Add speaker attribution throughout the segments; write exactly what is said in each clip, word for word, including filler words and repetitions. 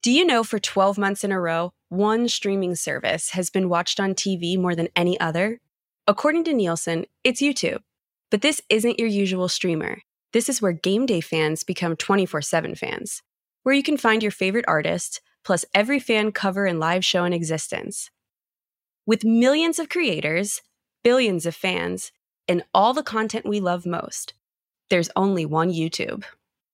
Speaker 1: Do you know for twelve months in a row, one streaming service has been watched on T V more than any other? According to Nielsen, it's YouTube. But this isn't your usual streamer. This is where game day fans become twenty-four seven fans, where you can find your favorite artist, plus every fan cover and live show in existence. With millions of creators, billions of fans, and all the content we love most, there's only one YouTube.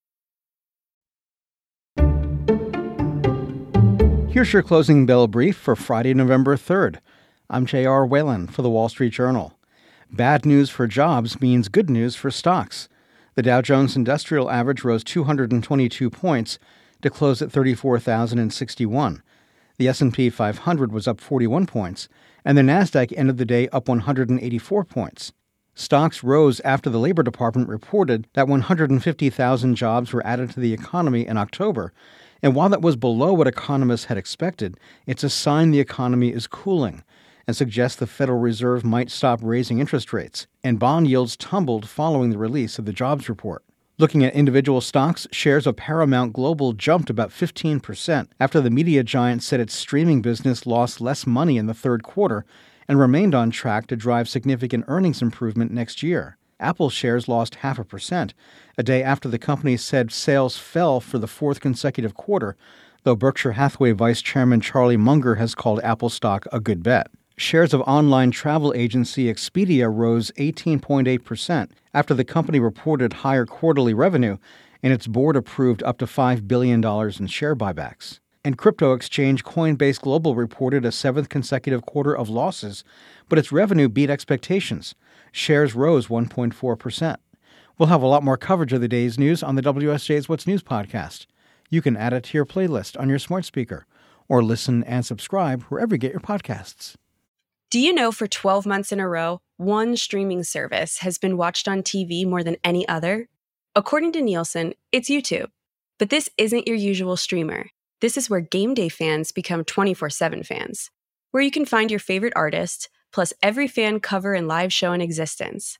Speaker 2: Here's your closing bell brief for Friday, November third. I'm J R. Whalen for The Wall Street Journal. Bad news for jobs means good news for stocks. The Dow Jones Industrial Average rose two hundred twenty-two points to close at thirty-four thousand sixty-one. The S and P five hundred was up forty-one points, and the Nasdaq ended the day up one hundred eighty-four points. Stocks rose after the Labor Department reported that one hundred fifty thousand jobs were added to the economy in October, and while that was below what economists had expected, it's a sign the economy is cooling and suggests the Federal Reserve might stop raising interest rates, and bond yields tumbled following the release of the jobs report. Looking at individual stocks, shares of Paramount Global jumped about fifteen percent after the media giant said its streaming business lost less money in the third quarter and remained on track to drive significant earnings improvement next year. Apple shares lost half a percent, a day after the company said sales fell for the fourth consecutive quarter, though Berkshire Hathaway Vice Chairman Charlie Munger has called Apple stock a good bet. Shares of online travel agency Expedia rose eighteen point eight percent after the company reported higher quarterly revenue, and its board approved up to five billion dollars in share buybacks. And crypto exchange Coinbase Global reported a seventh consecutive quarter of losses, but its revenue beat expectations. Shares rose one point four percent. We'll have a lot more coverage of the day's news on the W S J's What's News podcast. You can add it to your playlist on your smart speaker, or listen and subscribe wherever you get your podcasts.
Speaker 1: Do you know for twelve months in a row, one streaming service has been watched on T V more than any other? According to Nielsen, it's YouTube. But this isn't your usual streamer. This is where game day fans become twenty-four seven fans, where you can find your favorite artist, plus every fan cover and live show in existence.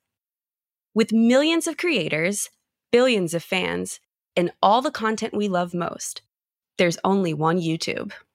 Speaker 1: With millions of creators, billions of fans, and all the content we love most, there's only one YouTube.